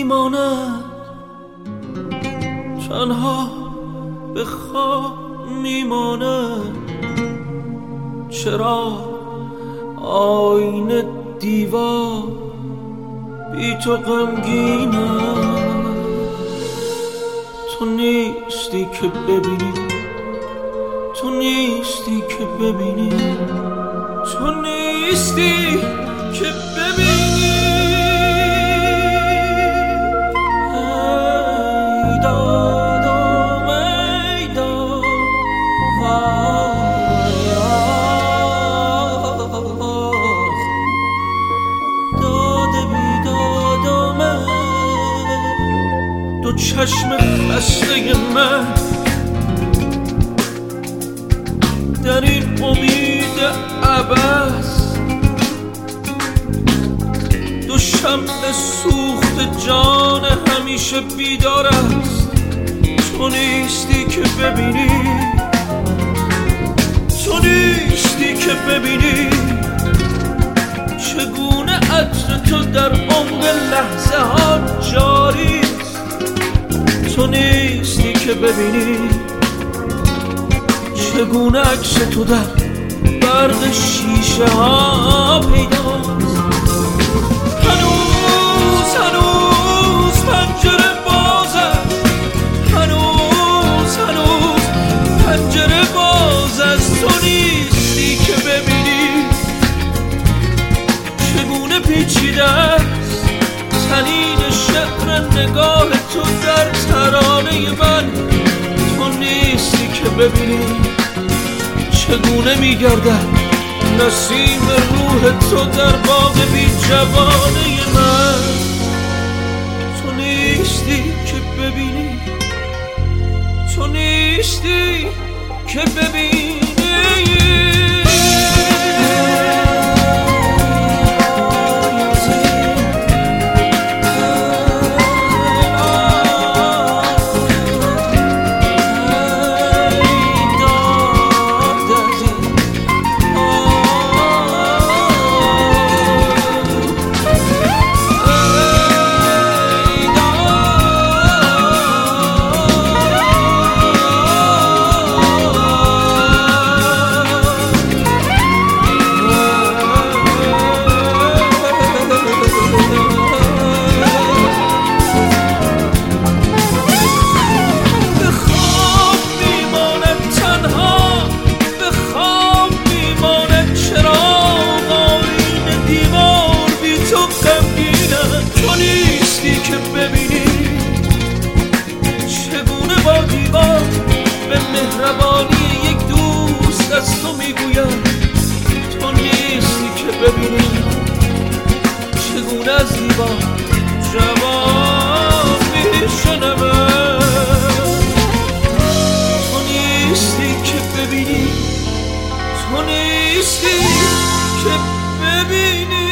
میماند، تنها به خواب میماند. چرا آینه دیوار بی تو غمگینم؟ تو نیستی که ببینی، تو نیستی که ببینی، تو نیستی که ببینی. ای دادم ای داد وای آخ، داد بیدادم دو چشم خسته من در این امید عبث. دو شمع سوخت جان همیشه بیدار است. تو نیستی که ببینی، تو نیستی که ببینی چگونه عطر تو در عمق لحظه ها جاری است. تو نیستی که ببینی چگونه عکس تو در برق شیشه ها پیداست. هنوز پنجره بازه، هنوز پنجره باز است. تو نیستی که ببینی چگونه پیچیده است طنین شعر نگاه تو در ترانه من. تو نیستی که ببینی چگونه میگردد نسیم روح تو در باغ بی جوانه من. تو نیستی که ببینی، تو نیستی که ببینی. مهربانی یک دوست از تو میگویم تو نیستی که ببینی چگونه از دیوار جواب میشنوم. تو نیستی که ببینی، تو نیستی که ببینی.